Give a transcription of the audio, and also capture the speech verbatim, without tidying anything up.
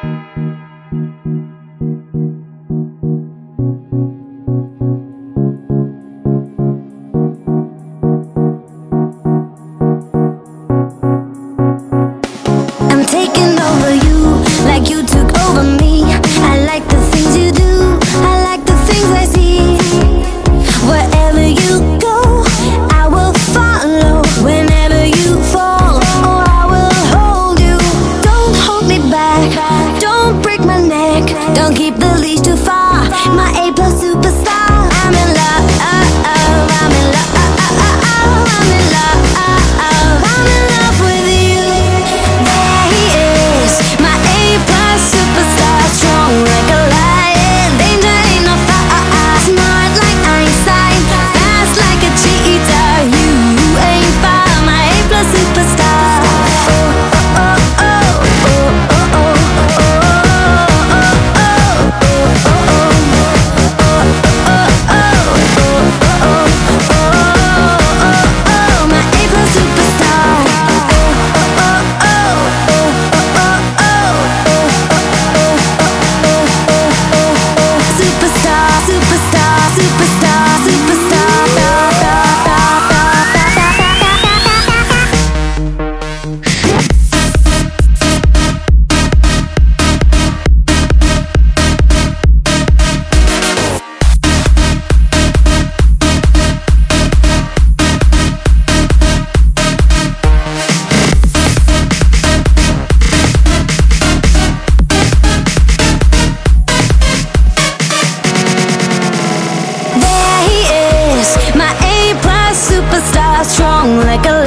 I'm taking over you like you took over me. I like the things you do, I like the things I see. Wherever you go, I will follow. Whenever you fall, oh, I will hold you. Don't hold me back, don't break my neck, don't keep the leash too far. My A plus superstar. I'm in love, I'm in love, I'm in love, I'm in love with you. There he is, my A plus superstar, strong like a lion, danger ain't no fire. Smart like Einstein, fast like a cheetah. You ain't far, my A plus superstar. Oh, oh, oh, oh, oh, oh, oh, oh, my A plus superstar. Superstar, superstar, superstar, superstar. There he is, my A plus superstar, strong like a